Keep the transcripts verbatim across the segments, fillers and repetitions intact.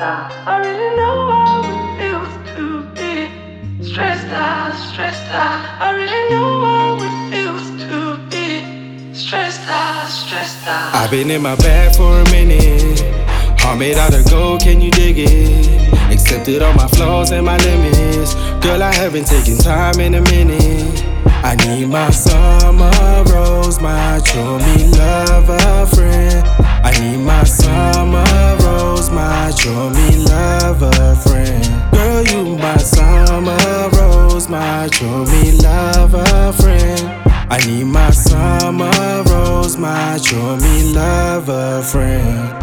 out. I really know how it feels to be stressed out, stressed out. I really know how it feels to be stressed out, stressed out. I've been in my bag for a minute. Heart made out of gold, can you dig it? Accepted all my flaws and my limits. Girl, I haven't taken time in a minute. I need my summer rose, my show me love a friend. I need my summer rose, my show me love a friend. Girl, you my summer rose, my show me love a friend. I need my summer rose, my show me love a friend.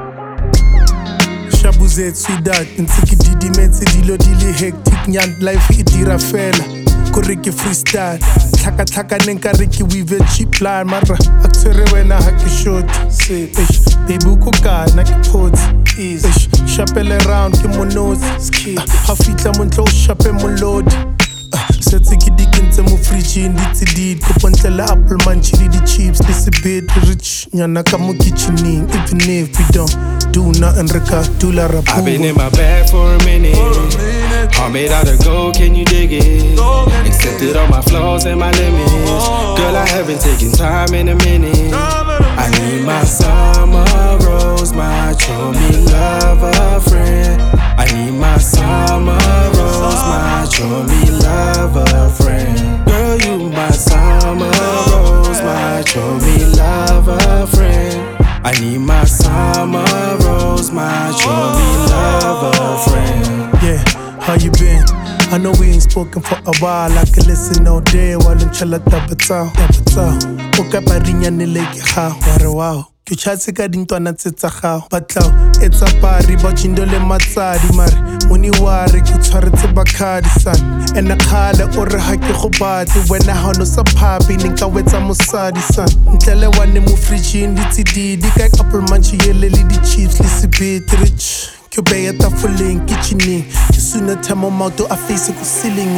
Shabuzet sweetheart, ntse ke didimetse dilo di le hectic nyan life e dira fela. Kore ke freestyle, tlhaka tlhakaneng ka re ke weave cheap line mara a tshwere wena ha ke short. Ish, baby ko kae na ke phots. Ish, shapele round ke mo nose. Ha fitla mo ntlo shape mo load. Setse ke dikentse mo fridge di tsidid ko pontlela apple manchi le di chips this a bit rich nyana ka mo kitchening even if we don't do nothing reka do la rap. I've been in my bag for a minute. Heart made out of gold, can you dig it? Accepted all my flaws and my limits. Girl, I haven't taken time in a minute. I need my summer rose, my show me love a friend. I need my summer rose, my show me love a friend. Girl, you my summer rose, my show me love a friend. I need my summer rose, my show me love a friend. Yeah, how you been? I know we ain't spoken for a while. I can listen all day while I'm chilla tapata, tapata. Oka parinya ni leki ha, ware wow. Ke chatse ka dintwana tse tsa gago batlaw etsa pari ba jindole matsadi mare moni ware ke tshwaretse bakhadi san ena khale o re ha ke go batle wena ha no sa phapi ne nka wetsa mosadi san ntlele wane mo fridge di tsididi ka apple manchi yele le di chips le sibit rich ke beya tafoleng kitchening ke suna thamo mauto a face ko ceiling.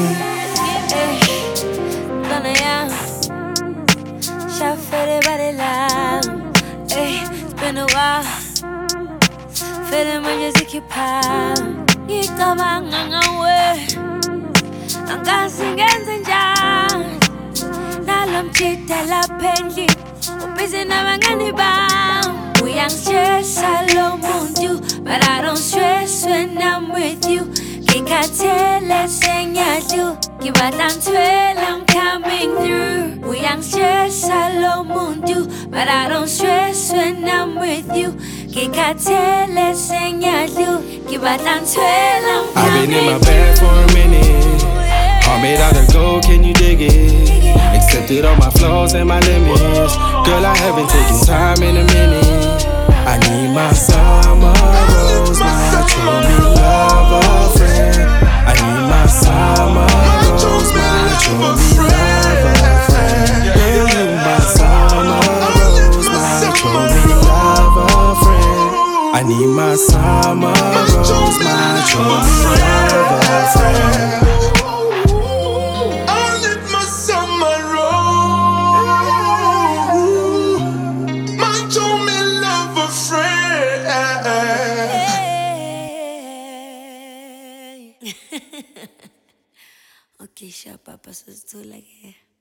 It's been a while, feeling my music you power. You come on, I'm away. I'm dancing and enjoying. Now I'm cheating, la penly. I'm busy now, I'm gonna bound. We ain't stress, I love you, but I don't stress when I'm with you. Can't tell, let's sing ya do. Give a dance well, I'm coming through. We ain't stress, I love you, but I don't stress when I'm with you. Can't tell, let's sing ya do. Give a dance well, I'm coming through. I've been in my bag for a minute. Heart made out of gold, can you dig it? Accepted all my flaws and my limits. Girl, I haven't taken time in a minute. I need my summer rose, my show me love a friend. I need my summer rose, my show me love a friend. Girl, you my summer rose, my show me love a friend. I need my summer rose, my show me love a friend. Okay, sure, Papa, so it's too like